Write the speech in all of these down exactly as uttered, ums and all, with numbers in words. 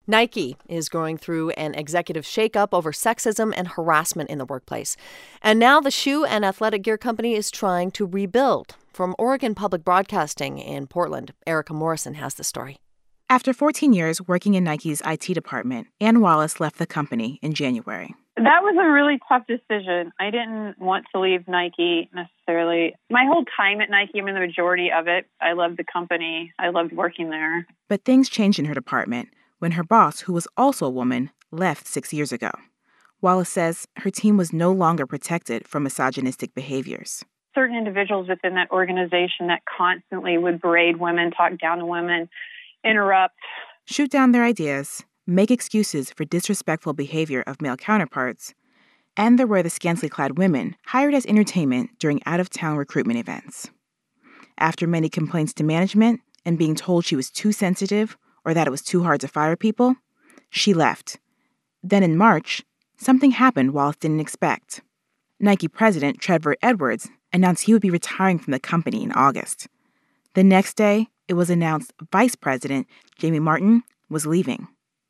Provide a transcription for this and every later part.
Nike is going through an executive shakeup over sexism and harassment in the workplace. And now the shoe and athletic gear company is trying to rebuild. From Oregon Public Broadcasting in Portland, Erica Morrison has the story. After fourteen years working in Nike's I T department, Ann Wallace left the company in January. That was a really tough decision. I didn't want to leave Nike necessarily. My whole time at Nike, I mean, the majority of it, I loved the company. I loved working there. But things changed in her department when her boss, who was also a woman, left six years ago. Wallace says her team was no longer protected from misogynistic behaviors. Certain individuals within that organization that constantly would berate women, talk down to women, interrupt, shoot down their ideas, make excuses for disrespectful behavior of male counterparts, and there were the scantily clad women hired as entertainment during out-of-town recruitment events. After many complaints to management and being told she was too sensitive or that it was too hard to fire people, she left. Then in March, something happened Wallace didn't expect. Nike president Trevor Edwards announced he would be retiring from the company in August. The next day, it was announced Vice President Jamie Martin was leaving.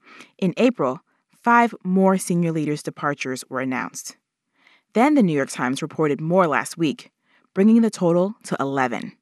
In April, five more senior leaders' departures were announced. Then the New York Times reported more last week, bringing the total to eleven.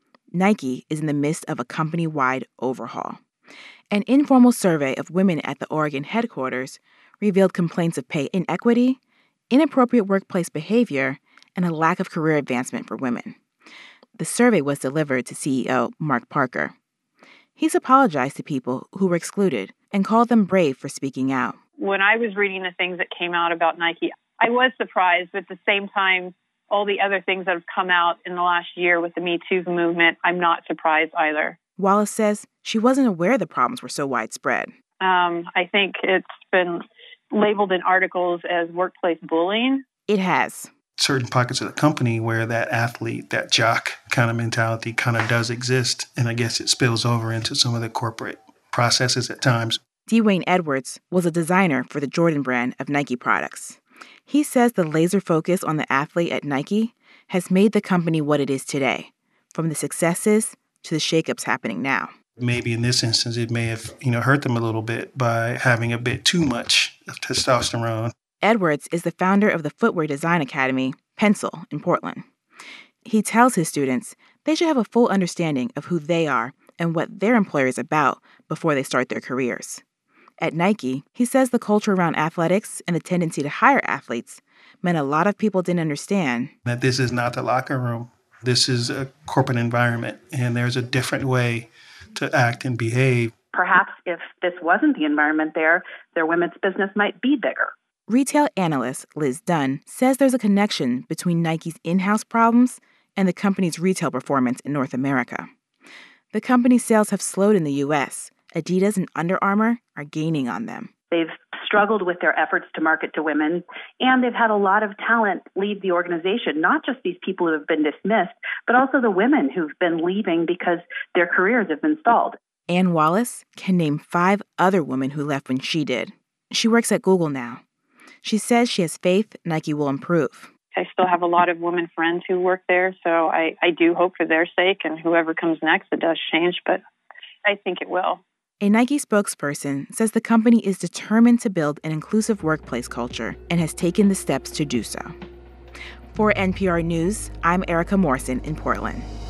Nike is in the midst of a company-wide overhaul. An informal survey of women at the Oregon headquarters revealed complaints of pay inequity, inappropriate workplace behavior, and a lack of career advancement for women. The survey was delivered to C E O Mark Parker. He's apologized to people who were excluded and called them brave for speaking out. When I was reading the things that came out about Nike, I was surprised, but at the same time, all the other things that have come out in the last year with the Me Too movement, I'm not surprised either. Wallace says she wasn't aware the problems were so widespread. Um, I think it's been labeled in articles as workplace bullying. It has. Certain pockets of the company where that athlete, that jock kind of mentality kind of does exist. And I guess it spills over into some of the corporate processes at times. Dwayne Edwards was a designer for the Jordan brand of Nike products. He says the laser focus on the athlete at Nike has made the company what it is today, from the successes to the shakeups happening now. Maybe in this instance, it may have, you know, hurt them a little bit by having a bit too much of testosterone. Edwards is the founder of the footwear design academy, Pencil, in Portland. He tells his students they should have a full understanding of who they are and what their employer is about before they start their careers. At Nike, he says the culture around athletics and the tendency to hire athletes meant a lot of people didn't understand that this is not the locker room. This is a corporate environment, and there's a different way to act and behave. Perhaps if this wasn't the environment there, their women's business might be bigger. Retail analyst Liz Dunn says there's a connection between Nike's in-house problems and the company's retail performance in North America. The company's sales have slowed in the U S. Adidas and Under Armour are gaining on them. They've struggled with their efforts to market to women, and they've had a lot of talent leave the organization, not just these people who have been dismissed, but also the women who've been leaving because their careers have been stalled. Ann Wallace can name five other women who left when she did. She works at Google now. She says she has faith Nike will improve. I still have a lot of women friends who work there, so I, I do hope for their sake, and whoever comes next, it does change, but I think it will. A Nike spokesperson says the company is determined to build an inclusive workplace culture and has taken the steps to do so. For N P R News, I'm Erica Morrison in Portland.